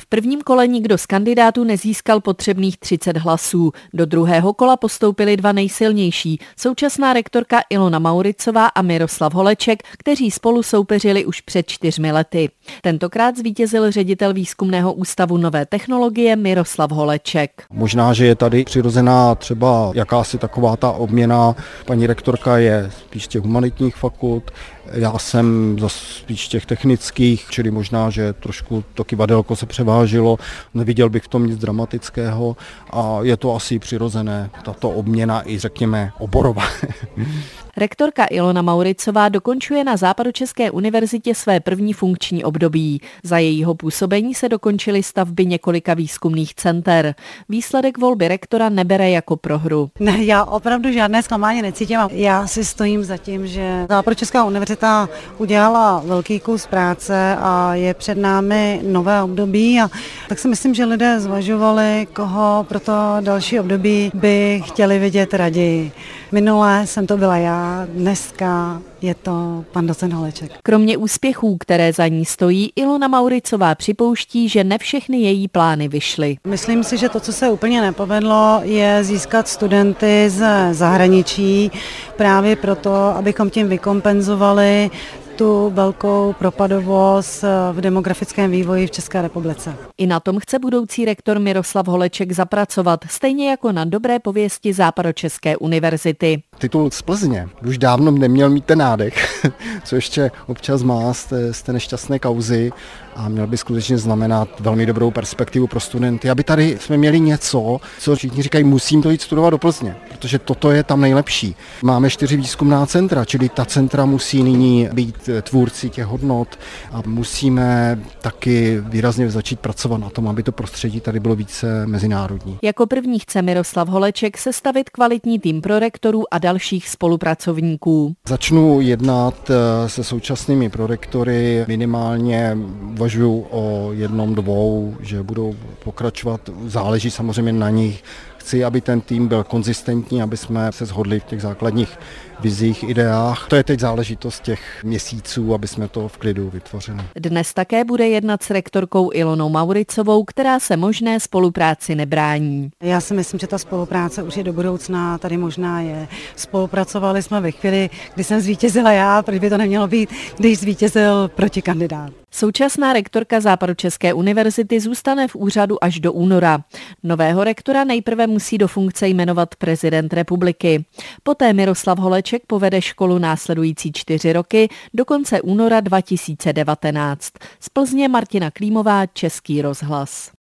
prvním kole nikdo z kandidátů nezískal potřebných 30 hlasů. Do druhého kola postoupili dva nejsilnější, současná rektorka Ilona Mauritzová a Miroslav Holeček, kteří spolu soupeřili už před 4 lety. Tentokrát zvítězil ředitel Výzkumného ústavu nové technologie Miroslav Holeček. Možná, že je tady přirozená třeba jakási taková ta obměna. Paní rektorka je spíš těch humanitních fakult, já jsem spíš těch technických, čili možná, že trošku to kyvadelko se převážilo, neviděl bych v tom nic dramatického a je to asi přirozené, tato obměna i řekněme oborová. Rektorka Ilona Mauritzová dokončuje na Západočeské univerzitě své první funkční období. Za jejího působení se dokončily stavby několika výzkumných center. Výsledek volby rektora nebere jako prohru. Ne, já opravdu žádné zklamání necítím. Já si stojím za tím, že Západočeská univerzita udělala velký kus práce a je před námi nové období. A tak si myslím, že lidé zvažovali, koho pro to další období by chtěli vidět raději. Minule jsem to byla já, dneska je to pan docent Holeček. Kromě úspěchů, které za ní stojí, Ilona Mauritzová připouští, že ne všechny její plány vyšly. Myslím si, že to, co se úplně nepovedlo, je získat studenty z zahraničí právě proto, abychom tím vykompenzovali tu velkou propadovost v demografickém vývoji v České republice. I na tom chce budoucí rektor Miroslav Holeček zapracovat, stejně jako na dobré pověsti Západočeské univerzity. Titul z Plzně už dávno neměl mít ten nádech, co ještě občas má z té nešťastné kauzy a měl by skutečně znamenat velmi dobrou perspektivu pro studenty, aby tady jsme měli něco, co všichni říkají, musím to jít studovat do Plzně, protože toto je tam nejlepší. Máme 4 výzkumná centra, čili ta centra musí nyní být tvůrci těch hodnot a musíme taky výrazně začít pracovat na tom, aby to prostředí tady bylo více mezinárodní. Jako první chce Miroslav Holeček sestavit kvalitní tým prorektorů a dalších spolupracovníků. Začnu jednat se současnými prorektory, minimálně uvažuji o 1, 2, že budou pokračovat, záleží samozřejmě na nich. Chci, aby ten tým byl konzistentní, aby jsme se shodli v těch základních vizích, ideách. To je teď záležitost těch měsíců, aby jsme to v klidu vytvořili. Dnes také bude jednat s rektorkou Ilonou Mauritzovou, která se možné spolupráci nebrání. Já si myslím, že ta spolupráce už je do budoucna, tady možná je. Spolupracovali jsme ve chvíli, kdy jsem zvítězila já, proč by to nemělo být, když zvítězil protikandidát. Současná rektorka Západočeské univerzity zůstane v úřadu až do února. Nového rektora nejprve musí do funkce jmenovat prezident republiky. Poté Miroslav Holeček povede školu následující 4 roky do konce února 2019. Z Plzně Martina Klímová, Český rozhlas.